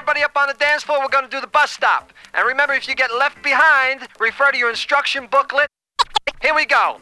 everybody up on the dance floor. We're gonna do the bus stop. And remember, if you get left behind, refer to your instruction booklet. Here we go.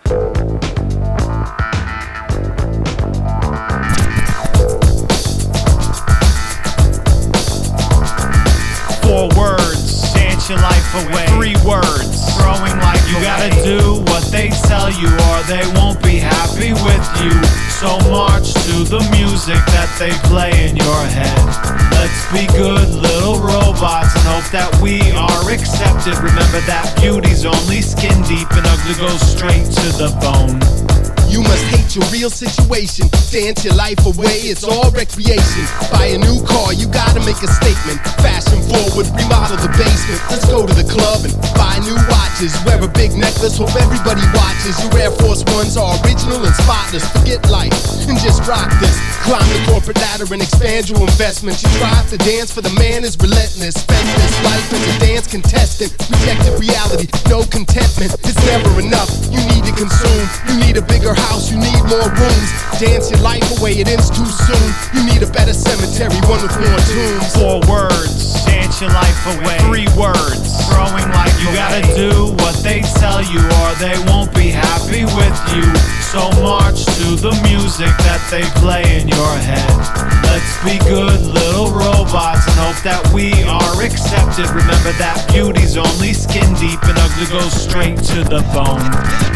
4 words, dance your life away. 3 words, throwing life away. You gotta do what they tell you or they won't be happy with you. So march to the music that they play in your head. Let's be good little robots and hope that we are accepted. Remember that beauty's only skin deep and ugly goes straight to the bone. You must hate your real situation. Dance your life away, it's all recreation. Buy a new car, you gotta make a statement. Fashion forward, remodel the basement. Let's go to the club and buy new watches. Wear a big necklace, hope everybody watches. Your Air Force Ones are original and spotless. Forget life and just rock this. Climb the corporate ladder and expand your investments. You strive to dance for the man is relentless. Spend this life as a dance contestant. Rejected reality, no contentment. It's never enough, you need to consume. You need a bigger house, you need more rooms. Dance your life away, it ends too soon. You need a better cemetery, one with more tombs. 4 words, dance your life away. 3 words, throwing life away. You gotta do what they tell you or they won't be happy with you. So march to the music that they play in your head. Let's be good little robots and hope that we are accepted. Remember that beauty's only skin deep and ugly goes straight to the bone.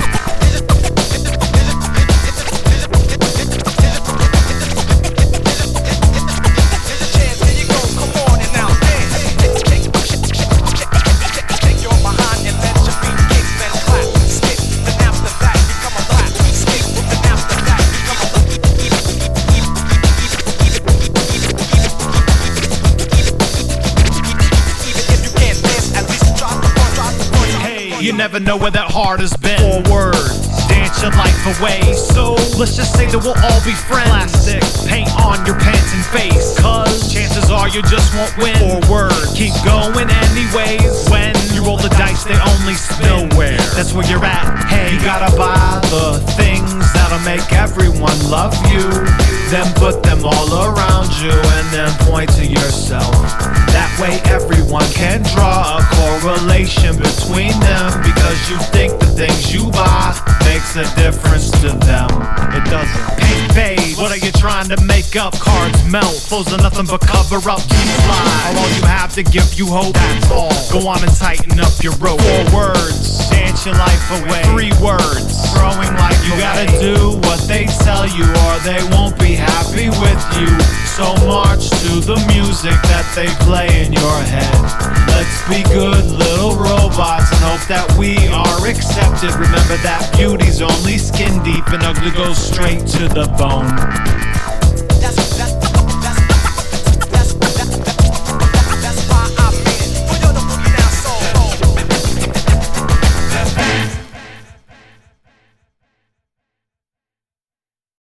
You never know where that heart has been. 4 words, dance your life away. So let's just say that we'll all be friends. Plastic paint on your pants and face, cause chances are you just won't win. 4 words, keep going anyways. When you roll the dice, they only spin nowhere. That's where you're at. Hey, you gotta buy the things that'll make everyone love you. Then put them all around you and then point to yourself. That way everyone can draw a correlation between them, because you think the things you buy makes a difference to them. It doesn't. Paint fades, what are you trying to make up? Cards melt, clothes are nothing but cover up. You slide, all you have to give you hope, that's all. Go on and tighten up your rope. 4 words, dance your life away. 3 words, throwing life away. You gotta do what they tell you or they won't be happy with you. So march to the music that they play in your head. Let's be good little robots and hope that we are accepted. Remember that beauty's only skin deep and ugly goes straight to the bone.